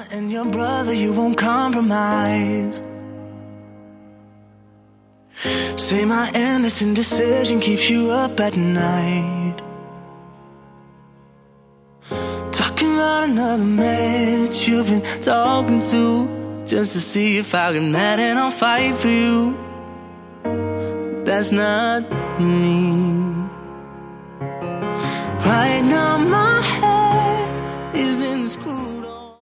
and your brother, you won't compromise. Say my endless indecision keeps you up at night. Talking about another man that you've been talking to, just to see if I get mad and I'll fight for you. But that's not me.